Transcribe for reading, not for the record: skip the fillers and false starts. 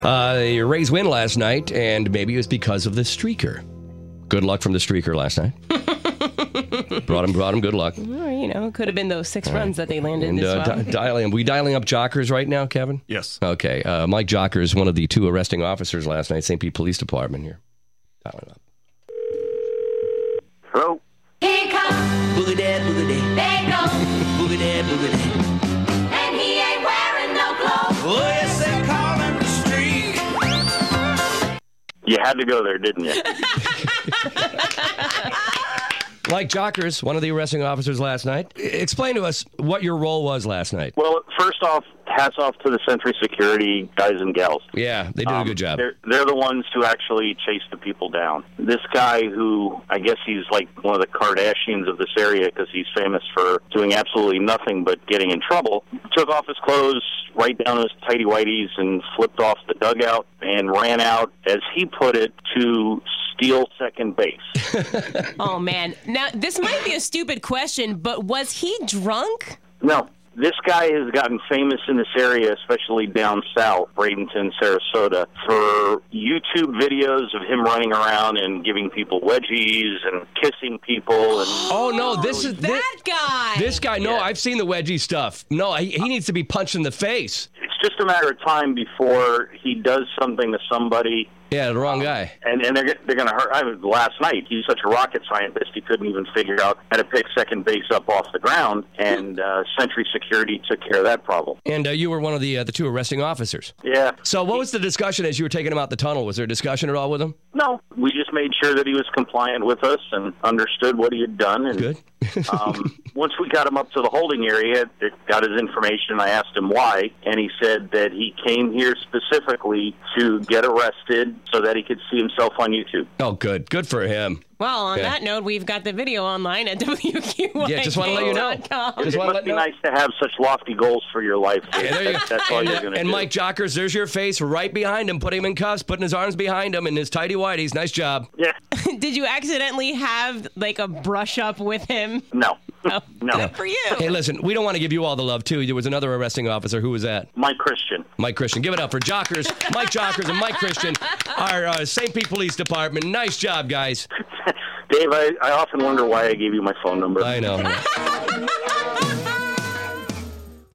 Your Rays win last night, and maybe it was because of the streaker. Good luck from the streaker last night. brought him good luck. Well, it could have been those 6 runs that they landed this well. We dialing up Jockers right now, Kevin? Yes. Okay. Mike Jockers, one of the 2 arresting officers last night, St. Pete Police Department here. Dialing up. Hello? Here comes Boogie dad, boogie dad. There goes Boogie dad, boogie dad. and he ain't wearing no clothes. Oh, yes, they call him the streak. You had to go there, didn't you? Mike Jockers, one of the arresting officers last night. Explain to us what your role was last night. Well, first off, hats off to the Sentry Security guys and gals. Yeah, they did a good job. They're the ones who actually chase the people down. This guy who, I guess he's like one of the Kardashians of this area because he's famous for doing absolutely nothing but getting in trouble, took off his clothes, right down his tighty-whities, and flipped off the dugout and ran out, as he put it, to steal second base. Oh, man. Now, this might be a stupid question, but was he drunk? No. This guy has gotten famous in this area, especially down south, Bradenton, Sarasota, for YouTube videos of him running around and giving people wedgies and kissing people. And Oh, no, this is... That guy! This guy, no, I've seen the wedgie stuff. No, he needs to be punched in the face. It's just a matter of time before he does something to somebody. Yeah, the wrong guy. And they're going to hurt. Last night, he's such a rocket scientist, he couldn't even figure out how to pick second base up off the ground, and Sentry Security took care of that problem. And you were one of the 2 arresting officers. Yeah. So what was the discussion as you were taking him out the tunnel? Was there a discussion at all with him? No, we just made sure that he was compliant with us and understood what he had done. And, Good. Once we got him up to the holding area, got his information, I asked him why, and he said that he came here specifically to get arrested so that he could see himself on YouTube. Oh, good. Good for him. Well, on that note, we've got the video online at WQYK.com. Yeah, just want to let you know. It must be nice to have such lofty goals for your life. Yeah, there you go. That's all you're going to do. And Mike Jockers, there's your face right behind him. Put him in cuffs, putting his arms behind him in his tighty-whities. Nice job. Yeah. Did you accidentally have, like, a brush up with him? No. Oh, No. Good for you. Hey, listen, we don't want to give you all the love, too. There was another arresting officer. Who was that? Mike Christian. Mike Christian. Give it up for Jockers, Mike Jockers, and Mike Christian, our St. Pete Police Department. Nice job, guys. Dave, I often wonder why I gave you my phone number. I know.